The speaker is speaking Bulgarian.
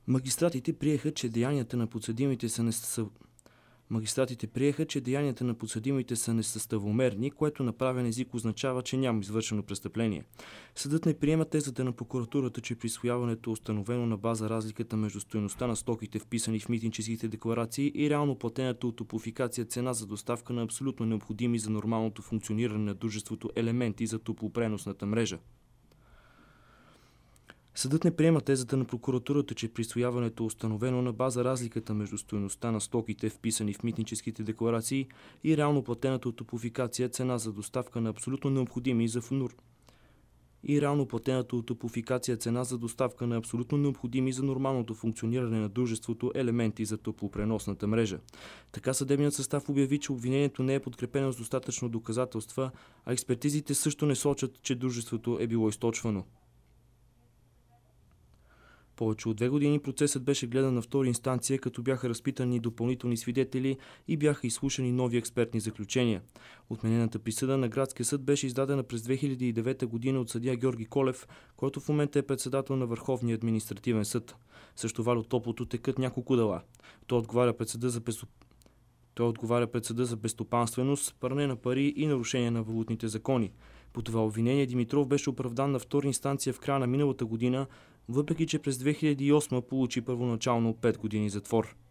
Магистратите приеха, че деянията на подсъдимите са несъставомерни, което на правен език означава, че няма извършено престъпление. Съдът не приема тезата на прокуратурата, че присвояването е установено на база разликата между стойността на стоките, вписани в митническите декларации, и реално платената от Топлофикация цена за доставка на абсолютно необходими за нормалното функциониране на дружеството елементи за топлопреносната мрежа. Съдът не приема тезата на прокуратурата, че присвояването е установено на база разликата между стойността на стоките, вписани в митническите декларации, и реално платената от Топлофикация цена за доставка на абсолютно необходими за нормалното функциониране на дружеството елементи за топлопреносната мрежа. Така съдебният състав обяви, че обвинението не е подкрепено с достатъчно доказателства, а експертизите също не сочат, че дружеството е било източвано. Повече от 2 години процесът беше гледан на втора инстанция, като бяха разпитани допълнителни свидетели и бяха изслушани нови експертни заключения. Отменената присъда на Градския съд беше издадена през 2009 година от съдия Георги Колев, който в момента е председател на Върховния административен съд. Срещу Вальо Топлото текат няколко дела. Той отговаря пред съда за безстопанственост, пране на пари и нарушение на валутните закони. По това обвинение Димитров беше оправдан на втора инстанция в края на миналата година, въпреки че през 2008 получи първоначално 5 години затвор.